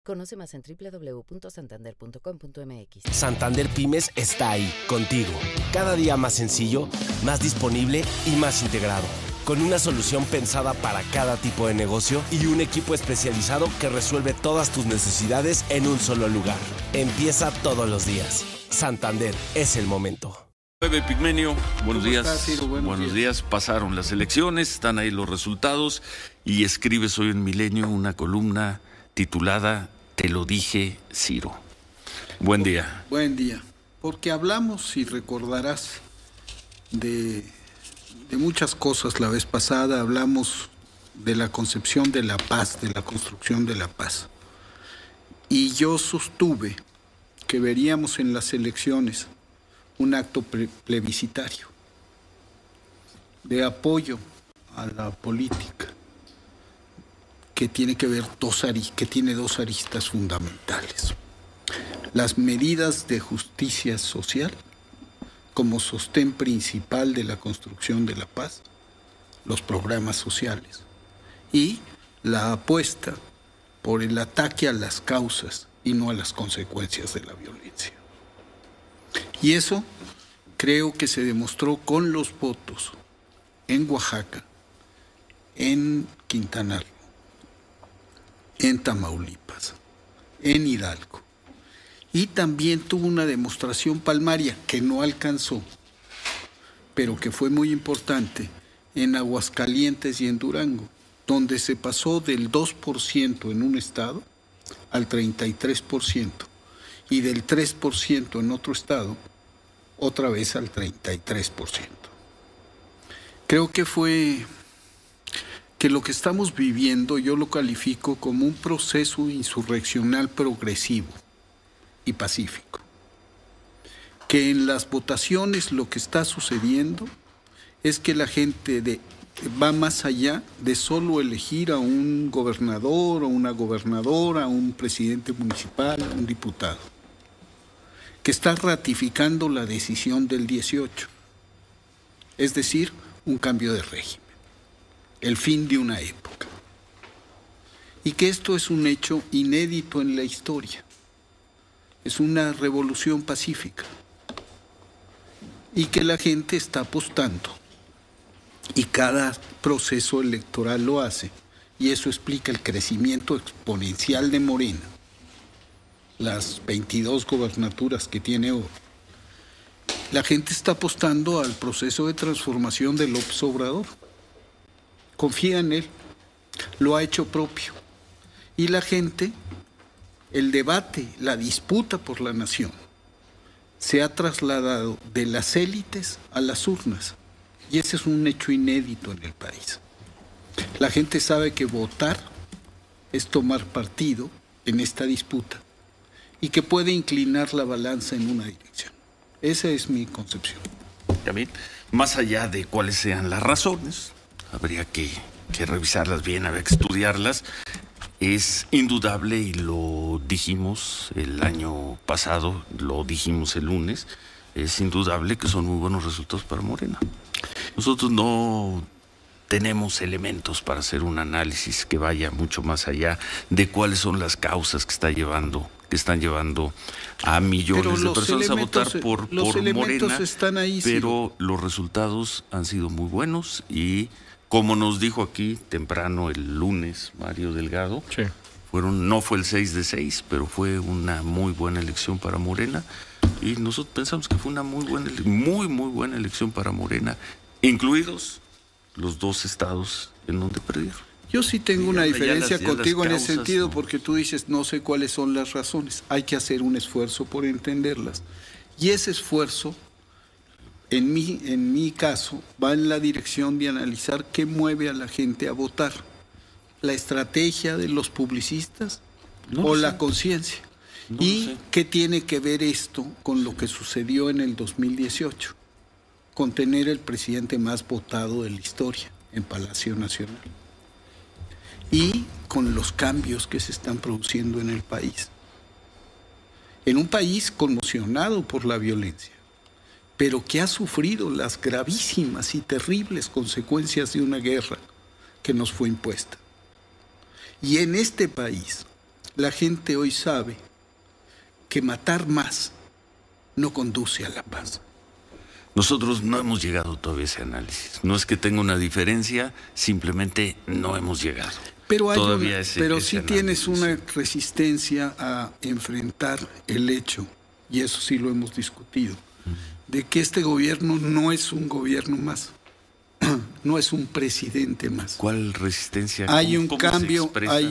Conoce más en www.santander.com.mx. Santander Pymes está ahí, contigo. Cada día más sencillo, más disponible y más integrado. Con una solución pensada para cada tipo de negocio y un equipo especializado que resuelve todas tus necesidades en un solo lugar. Empieza todos los días. Santander es el momento. Pigmenio, buenos días. ¿Cómo estás, Ciro? Buenos días. Pasaron las elecciones, están ahí los resultados y escribes hoy en Milenio una columna titulada Te lo dije, Ciro. Buen día. Buen día. Porque hablamos, si recordarás, de muchas cosas la vez pasada. Hablamos de la concepción de la paz, de la construcción de la paz. Y yo sostuve que veríamos en las elecciones un acto plebiscitario de apoyo a la política que tiene que ver que tiene dos aristas fundamentales: las medidas de justicia social como sostén principal de la construcción de la paz, los programas sociales, y la apuesta por el ataque a las causas y no a las consecuencias de la violencia. Y eso creo que se demostró con los votos en Oaxaca, en Quintana Roo, en Tamaulipas, en Hidalgo. Y también tuvo una demostración palmaria que no alcanzó, pero que fue muy importante, en Aguascalientes y en Durango, donde se pasó del 2% en un estado al 33%, y del 3% en otro estado, otra vez al 33%. Creo que lo que estamos viviendo yo lo califico como un proceso insurreccional progresivo y pacífico. Que en las votaciones lo que está sucediendo es que la gente va más allá de solo elegir a un gobernador o una gobernadora, a un presidente municipal, a un diputado, que está ratificando la decisión del 18, es decir, un cambio de régimen, el fin de una época. Y que esto es un hecho inédito en la historia, es una revolución pacífica, y que la gente está apostando, y cada proceso electoral lo hace, y eso explica el crecimiento exponencial de Morena, las 22 gobernaturas que tiene hoy. La gente está apostando al proceso de transformación de López Obrador. Confía en él, lo ha hecho propio. Y la gente, el debate, la disputa por la nación, se ha trasladado de las élites a las urnas. Y ese es un hecho inédito en el país. La gente sabe que votar es tomar partido en esta disputa y que puede inclinar la balanza en una dirección. Esa es mi concepción. También, más allá de cuáles sean las razones, habría que revisarlas bien, habría que estudiarlas. Es indudable, y lo dijimos el año pasado, lo dijimos el lunes, es indudable que son muy buenos resultados para Morena. Nosotros no tenemos elementos para hacer un análisis que vaya mucho más allá de cuáles son las causas que están llevando a millones de personas a votar por Morena, están ahí, pero los resultados han sido muy buenos y, como nos dijo aquí temprano el lunes Mario Delgado, sí, no fue el 6 de 6, pero fue una muy buena elección para Morena, y nosotros pensamos que fue una muy buena elección para Morena, incluidos los 2 estados en donde perdieron. Yo sí tengo una diferencia contigo en ese causas, sentido, ¿no? porque tú dices, no sé cuáles son las razones. Hay que hacer un esfuerzo por entenderlas. Y ese esfuerzo, en mi caso, va en la dirección de analizar qué mueve a la gente a votar. ¿La estrategia de los publicistas o la conciencia? ¿Y qué tiene que ver esto con lo que sucedió en el 2018? Con tener el presidente más votado de la historia en Palacio Nacional. Y con los cambios que se están produciendo en el país. En un país conmocionado por la violencia, pero que ha sufrido las gravísimas y terribles consecuencias de una guerra que nos fue impuesta. Y en este país, La gente hoy sabe que matar más no conduce a la paz. Nosotros no hemos llegado todavía a ese análisis. No es que tenga una diferencia, simplemente no hemos llegado. Pero, Ese sí tienes una resistencia a enfrentar el hecho, y eso sí lo hemos discutido, de que este gobierno no es un gobierno más, no es un presidente más. ¿Cuál resistencia? Hay un cambio,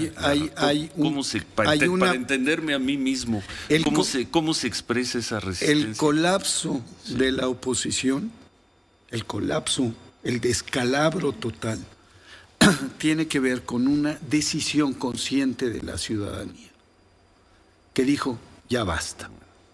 para entenderme a mí mismo, ¿cómo se expresa esa resistencia? El colapso de la oposición, el colapso, el descalabro total, tiene que ver con una decisión consciente de la ciudadanía, que dijo, ya basta.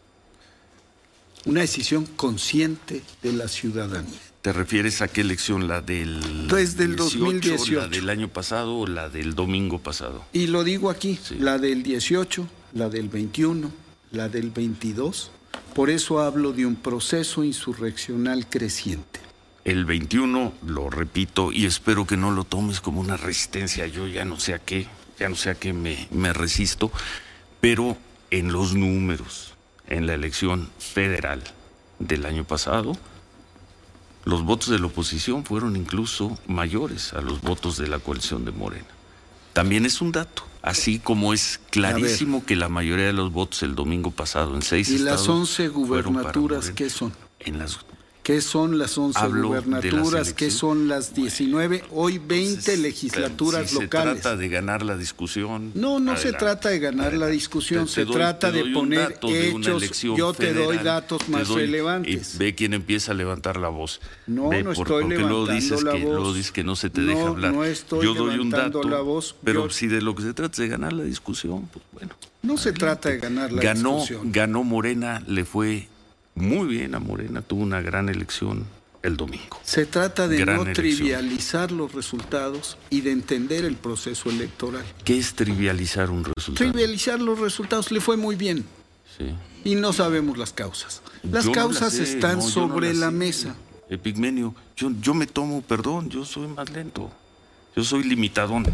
Una decisión consciente de la ciudadanía. ¿Te refieres a qué elección? ¿La del Desde el 18, 2018. la del año pasado o la del domingo pasado? Y lo digo aquí, sí. La del 18, la del 21, la del 22. Por eso hablo de un proceso insurreccional creciente. El 21, lo repito, y espero que no lo tomes como una resistencia. Yo ya no sé a qué me resisto, pero en los números, en la elección federal del año pasado, los votos de la oposición fueron incluso mayores a los votos de la coalición de Morena. También es un dato, así como es clarísimo que la mayoría de los votos el domingo pasado en 6 estados. ¿Y las 11 gubernaturas qué son? ¿Qué son las 11 gubernaturas? ¿Qué son las 19? Hoy 20 legislaturas locales. ¿Se trata de ganar la discusión? No se trata de ganar la discusión, se trata de poner hechos. Yo te doy datos más relevantes. Y ve quién empieza a levantar la voz. No estoy levantando la voz. Luego dices que no se te deja hablar. No estoy levantando la voz. Pero si de lo que se trata es de ganar la discusión, pues bueno. No se trata de ganar la discusión. Ganó Morena, le fue muy bien a Morena, tuvo una gran elección el domingo. Se trata de no trivializar los resultados y de entender el proceso electoral. ¿Qué es trivializar un resultado? Trivializar los resultados, le fue muy bien. Sí. Y no sabemos las causas. Las causas están sobre la mesa. Epigmenio, yo me tomo, perdón, yo soy más lento. Yo soy limitadón.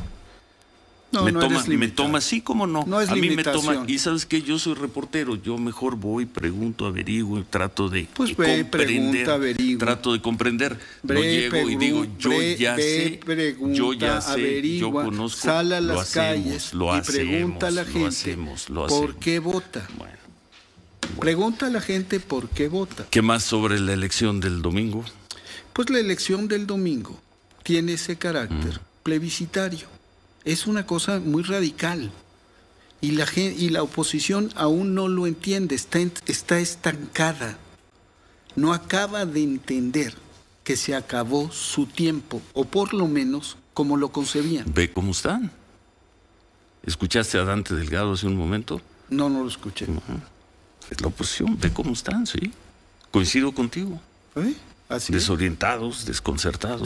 Me toma así como no. No es a mí limitación. me toma. Y sabes que yo soy reportero. Yo mejor voy, pregunto, averiguo, trato de comprender. Pregunta, averigua. Trato de comprender. No llego y digo, yo ya sé, averigua, yo conozco. Sal a las calles y pregunta a la gente por qué vota. Bueno. Pregunta a la gente por qué vota. ¿Qué más sobre la elección del domingo? Pues la elección del domingo tiene ese carácter plebiscitario. Es una cosa muy radical y la oposición aún no lo entiende, está estancada. No acaba de entender que se acabó su tiempo, o por lo menos como lo concebían. Ve cómo están. ¿Escuchaste a Dante Delgado hace un momento? No lo escuché. Es la oposición, ve cómo están, sí. Coincido contigo. Así desorientados, desconcertados,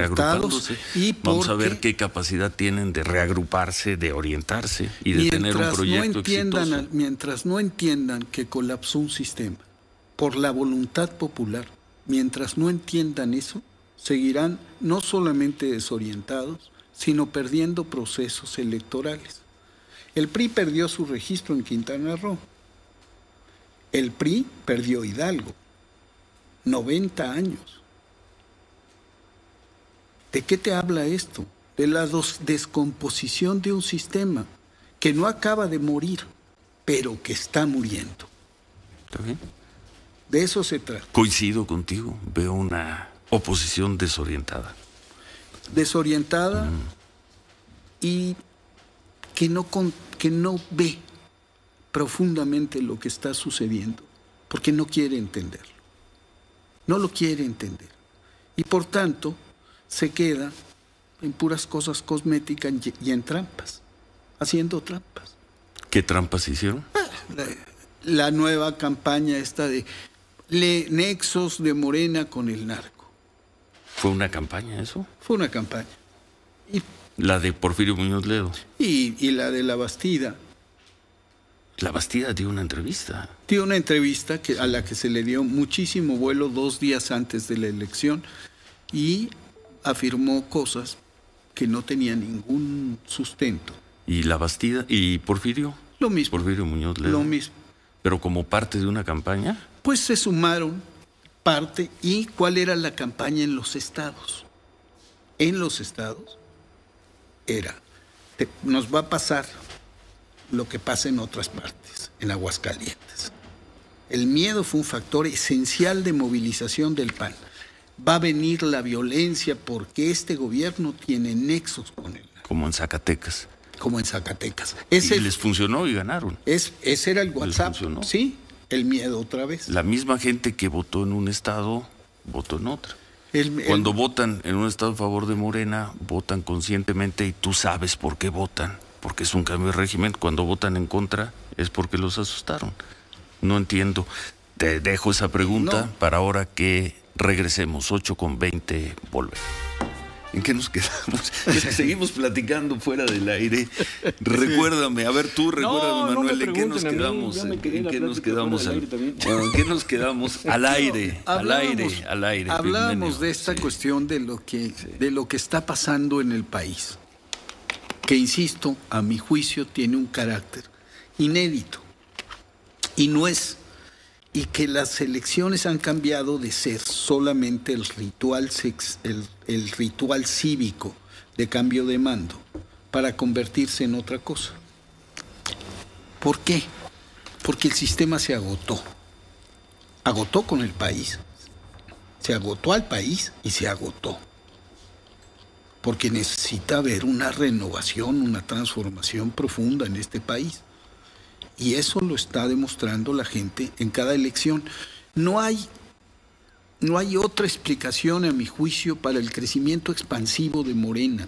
y vamos a ver qué capacidad tienen de reagruparse, de orientarse y de tener un proyecto exitoso. Mientras no entiendan que colapsó un sistema por la voluntad popular, mientras no entiendan eso, seguirán no solamente desorientados, sino perdiendo procesos electorales. El PRI perdió su registro en Quintana Roo. El PRI perdió Hidalgo. 90 años. ¿De qué te habla esto? De la descomposición de un sistema que no acaba de morir, pero que está muriendo. ¿Está bien? De eso se trata. Coincido contigo, veo una oposición desorientada. Desorientada y que no ve profundamente lo que está sucediendo, porque no quiere entenderlo. No lo quiere entender. Y por tanto, se queda en puras cosas cosméticas y en trampas, haciendo trampas. ¿Qué trampas hicieron? La nueva campaña esta de nexos de Morena con el narco. ¿Fue una campaña eso? Fue una campaña. La de Porfirio Muñoz Ledo. Y la de La Bastida. La Bastida dio una entrevista. Dio una entrevista a la que se le dio muchísimo vuelo 2 días antes de la elección y afirmó cosas que no tenían ningún sustento ¿Y la Bastida? ¿Y Porfirio? Lo mismo. Porfirio Muñoz Ledo. Lo mismo. ¿Pero como parte de una campaña? Pues se sumaron parte. ¿Y cuál era la campaña en los estados? En los estados era, nos va a pasar lo que pasa en otras partes, en Aguascalientes. El miedo fue un factor esencial de movilización del PAN. Va a venir la violencia porque este gobierno tiene nexos con él. Como en Zacatecas. Como en Zacatecas. Y les funcionó y ganaron. Ese era el WhatsApp. Funcionó. Sí, el miedo otra vez. La misma gente que votó en un estado, votó en otra. Cuando votan en un estado a favor de Morena, votan conscientemente y tú sabes por qué votan, porque es un cambio de régimen. Cuando votan en contra es porque los asustaron. No entiendo. Te dejo esa pregunta para ahora que regresemos. 8:20, volver. ¿En qué nos quedamos? Es que seguimos platicando fuera del aire. Recuérdame, a ver tú, recuérdame, Manuel, ¿en qué nos quedamos? ¿En qué nos quedamos? ¿En qué nos quedamos? Al aire, al aire. Hablamos de esta cuestión de lo que está pasando en el país, que insisto, a mi juicio tiene un carácter inédito y que las elecciones han cambiado de ser solamente el ritual cívico de cambio de mando para convertirse en otra cosa. ¿Por qué? Porque el sistema se agotó. Agotó con el país. Se agotó al país y se agotó. Porque necesita haber una renovación, una transformación profunda en este país. Y eso lo está demostrando la gente en cada elección. No hay otra explicación, a mi juicio, para el crecimiento expansivo de Morena.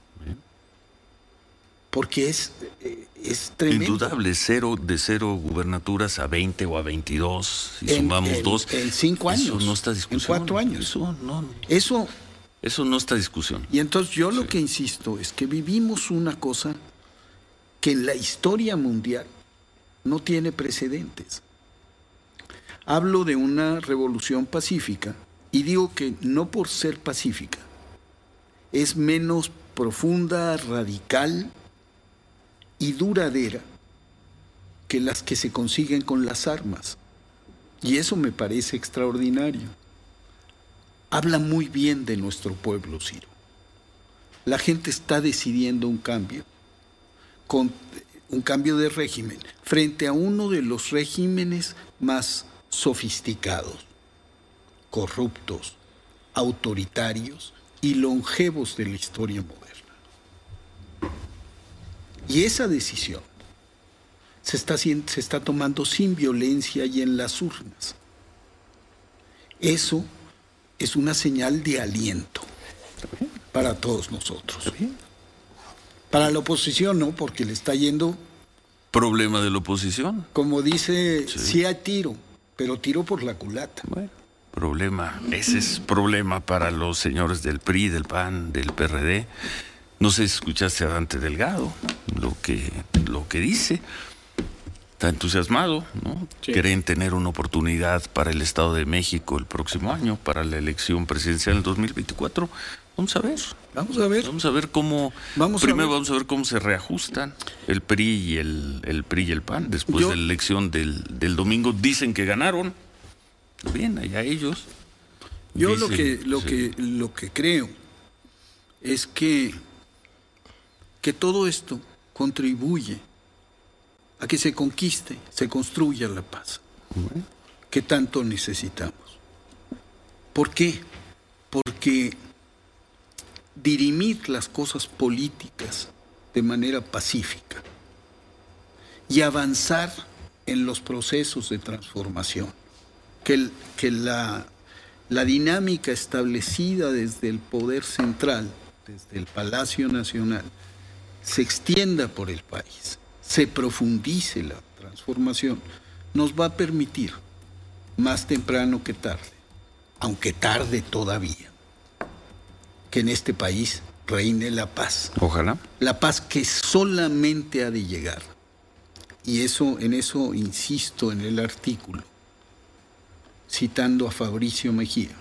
Porque es tremendo. Indudable, de cero gubernaturas a 20 o a 22, si sumamos 2. En 5 años. Eso no está discusión. En 4 años. Eso no está discusión. Y entonces yo lo que insisto es que vivimos una cosa que en la historia mundial no tiene precedentes. Hablo de una revolución pacífica y digo que no por ser pacífica, es menos profunda, radical y duradera que las que se consiguen con las armas. Y eso me parece extraordinario. Habla muy bien de nuestro pueblo, Ciro. La gente está decidiendo un cambio de régimen frente a uno de los regímenes más sofisticados, corruptos, autoritarios y longevos de la historia moderna. Y esa decisión se está tomando sin violencia y en las urnas. Eso es una señal de aliento para todos nosotros. Para la oposición no, porque le está yendo... ¿Problema de la oposición? Como dice, sí hay tiro, pero tiro por la culata. Bueno, ese es problema para los señores del PRI, del PAN, del PRD. No sé si escuchaste a Dante Delgado, lo que dice. Está entusiasmado, ¿no? Sí. Quieren tener una oportunidad para el Estado de México el próximo año, para la elección presidencial en 2024. Vamos a ver. Vamos a ver cómo. Vamos a ver cómo se reajustan el PRI y el PAN después de la elección del domingo. Dicen que ganaron. Bien, allá ellos. Yo lo que creo es que todo esto contribuye a que se conquiste, se construya la paz que tanto necesitamos. ¿Por qué? Porque dirimir las cosas políticas de manera pacífica y avanzar en los procesos de transformación, que la dinámica establecida desde el poder central, desde el Palacio Nacional, se extienda por el país, se profundice la transformación, nos va a permitir, más temprano que tarde, aunque tarde todavía, que en este país reine la paz. Ojalá. La paz que solamente ha de llegar. Y en eso insisto en el artículo, citando a Fabricio Mejía.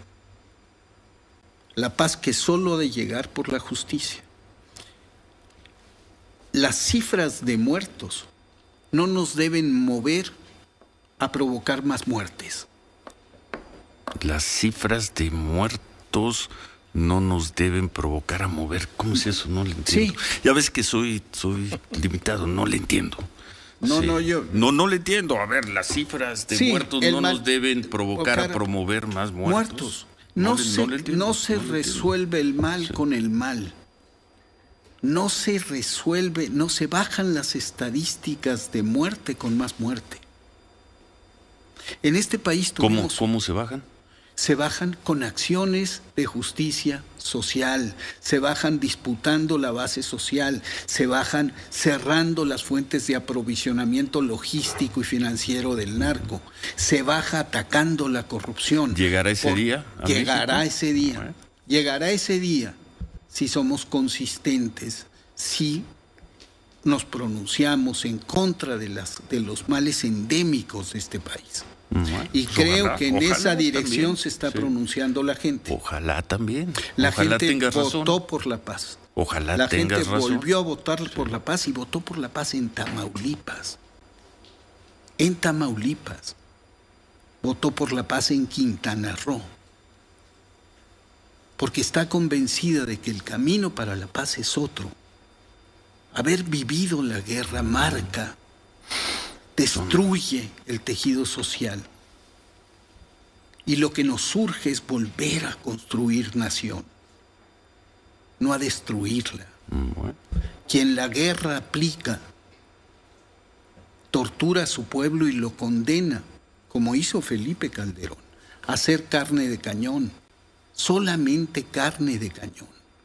La paz que solo ha de llegar por la justicia. las cifras de muertos no nos deben mover a provocar más muertes. Las cifras de muertos no nos deben provocar a mover. ¿Cómo es eso? No le entiendo. Sí. Ya ves que soy limitado, no le entiendo. No, Sí. yo... No le entiendo. A ver, las cifras de muertos no nos deben provocar a promover más muertos. No le se entiendo. resuelve el mal con el mal. No se resuelve, no se bajan las estadísticas de muerte con más muerte. En este país tuvimos... ¿Cómo se bajan? Se bajan con acciones de justicia social, se bajan disputando la base social, se bajan cerrando las fuentes de aprovisionamiento logístico y financiero del narco, se baja atacando la corrupción. ¿Llegará ese día? Llegará ese día. Llegará ese día si somos consistentes, si nos pronunciamos en contra de los males endémicos de este país. Y creo que en esa dirección también se está pronunciando la gente. Ojalá también. La gente votó por la paz. Ojalá la gente tengas razón. volvió a votar por la paz y votó por la paz en Tamaulipas. En Tamaulipas. Votó por la paz en Quintana Roo. Porque está convencida de que el camino para la paz es otro. Haber vivido la guerra marca, destruye el tejido social. Y lo que nos surge es volver a construir nación, no a destruirla. Bueno. Quien la guerra aplica, tortura a su pueblo y lo condena, como hizo Felipe Calderón, a ser carne de cañón, solamente carne de cañón.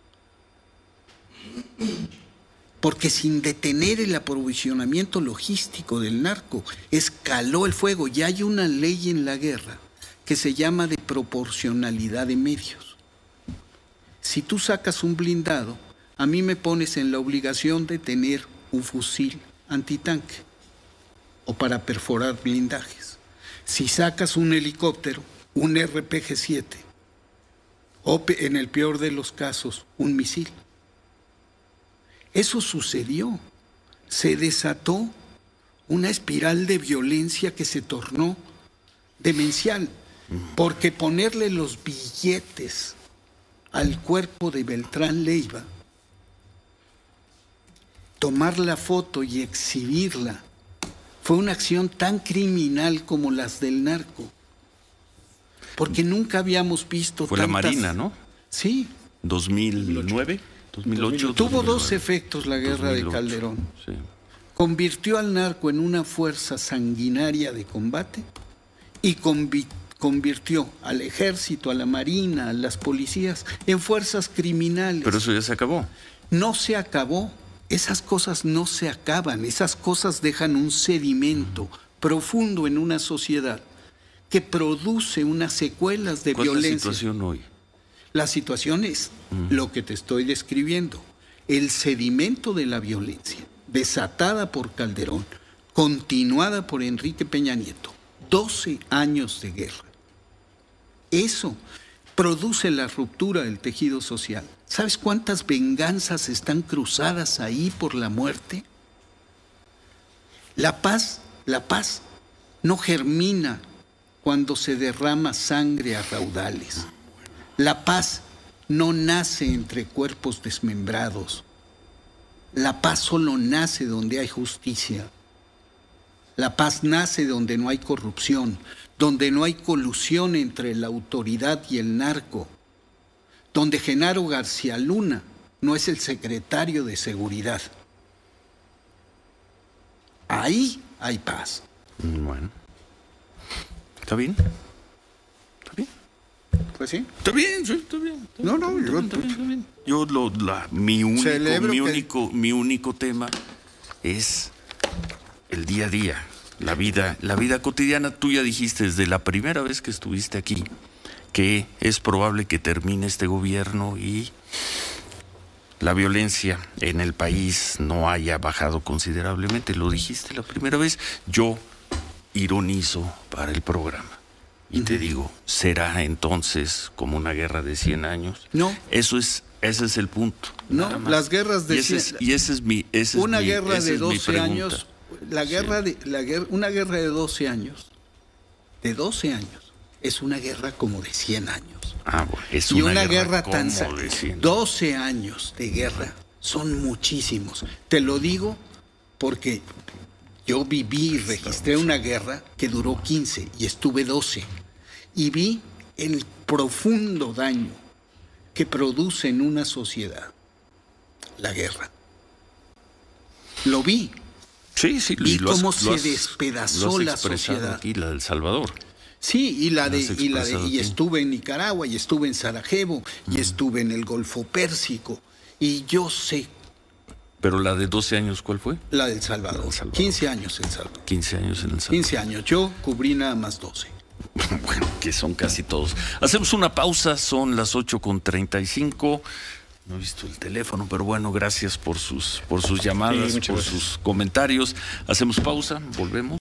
Porque sin detener el aprovisionamiento logístico del narco, escaló el fuego. Ya hay una ley en la guerra que se llama de proporcionalidad de medios. Si tú sacas un blindado, a mí me pones en la obligación de tener un fusil antitanque o para perforar blindajes. Si sacas un helicóptero, un RPG-7 o, en el peor de los casos, un misil. Eso sucedió. Se desató una espiral de violencia que se tornó demencial. Porque ponerle los billetes al cuerpo de Beltrán Leiva, tomar la foto y exhibirla, fue una acción tan criminal como las del narco. Porque nunca habíamos visto Fue tantas... la Marina, ¿no? Sí. 2009, 2008. Tuvo dos efectos la guerra 2008, de Calderón. Sí. Convirtió al narco en una fuerza sanguinaria de combate y convirtió al ejército, a la marina, a las policías en fuerzas criminales. Pero eso ya se acabó. No se acabó. Esas cosas no se acaban. Esas cosas dejan un sedimento profundo en una sociedad que produce unas secuelas de violencia. ¿Cuál es la situación hoy? La situación es lo que te estoy describiendo. El sedimento de la violencia, desatada por Calderón, continuada por Enrique Peña Nieto. 12 años de guerra. Eso produce la ruptura del tejido social. ¿Sabes cuántas venganzas están cruzadas ahí por la muerte? La paz no germina cuando se derrama sangre a raudales. La paz no nace entre cuerpos desmembrados. La paz solo nace donde hay justicia. La paz nace donde no hay corrupción, donde no hay colusión entre la autoridad y el narco, donde Genaro García Luna no es el secretario de Seguridad. Ahí hay paz. Bueno. ¿Está bien? ¿Está bien? Pues sí. Está bien, sí, está bien. No, yo... Está bien. Yo mi único tema es el día a día, la vida cotidiana. Tú ya dijiste desde la primera vez que estuviste aquí que es probable que termine este gobierno y la violencia en el país no haya bajado considerablemente. Lo dijiste la primera vez. Yo ironizo para el programa. Y te digo, ¿será entonces como una guerra de 100 años? No. Ese es el punto. No, las guerras de 100 y ese es mi una guerra de esa es mi 12 pregunta. años, una guerra de 12 años, es una guerra como de 100 años. Ah, bueno, es Y una, una guerra tan... como de 100. 12 años de guerra son muchísimos. Te lo digo porque yo viví y registré una guerra que duró 15 y estuve 12. Y vi el profundo daño que produce en una sociedad la guerra. Lo vi. Sí, sí. Vi lo has- cómo lo se has- despedazó lo has la expresado sociedad. aquí, la del Salvador. Sí, y aquí. estuve en Nicaragua, y estuve en Sarajevo, y estuve en el Golfo Pérsico, y yo sé Pero la de 12 años, ¿cuál fue? la del Salvador. La del Salvador. 15 años El Salvador. 15 años en El Salvador. 15 años. Yo cubrí nada más 12. Bueno, que son casi todos. Hacemos una pausa, son las 8:35. No he visto el teléfono, pero bueno, gracias por sus llamadas, Sí, muchas por gracias. sus comentarios. Hacemos pausa, volvemos.